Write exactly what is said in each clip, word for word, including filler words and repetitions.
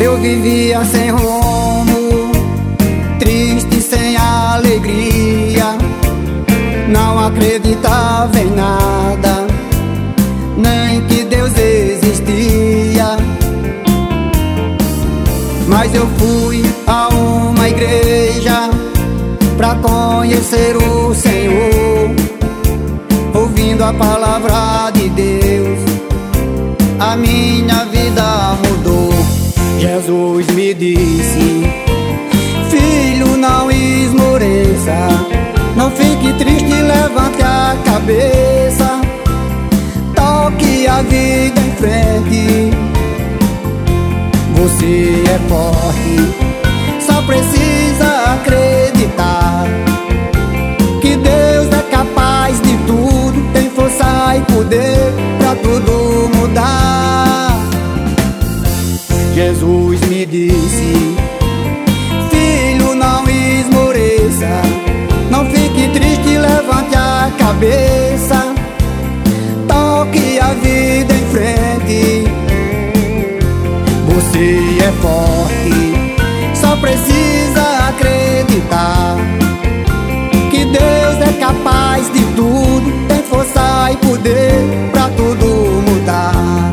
Eu vivia sem rumo, triste, sem alegria. Não acreditava em nada, nem que Deus existia. Mas eu fui a uma igreja pra conhecer o Senhor. Ouvindo a palavra de Deus, a minha vida mudou. Jesus me disse: filho, não esmoreça, não fique triste, levante a cabeça, toque a vida em frente. Você é forte, só precisa acreditar que Deus é capaz de tudo, tem força e poder pra tudo mudar. Jesus me disse: filho, não esmoreça, não fique triste, levante a cabeça, toque a vida em frente. Você é forte, só precisa acreditar que Deus é capaz de tudo, tem força e poder pra tudo mudar.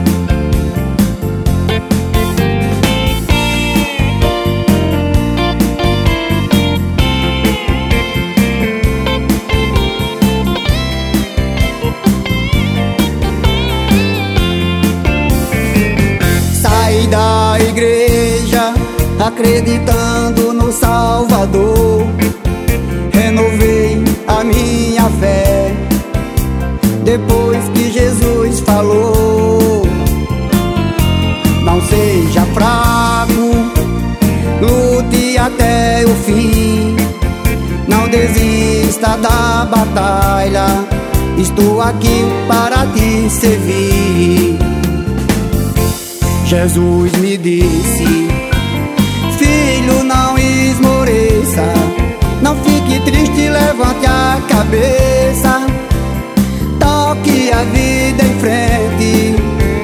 Saí da igreja acreditando no Salvador, renovei a minha fé depois que Jesus falou: não seja fraco, lute até o fim, não desista da batalha, estou aqui para te servir. Jesus me disse: filho, não esmoreça, não fique triste, levante a cabeça, toque a vida em frente.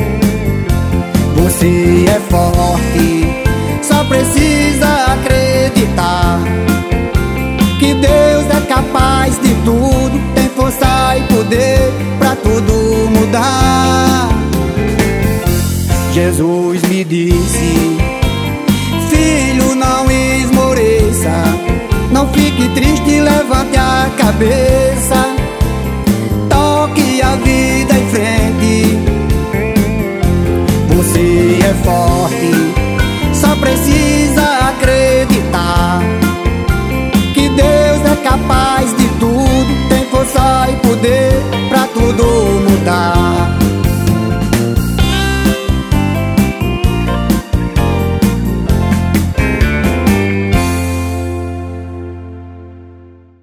Você é forte, só precisa acreditar que Deus é capaz de tudo, tem força e poder pra tudo mudar. Jesus me disse: filho, não esmoreça, não fique triste, levante a cabeça,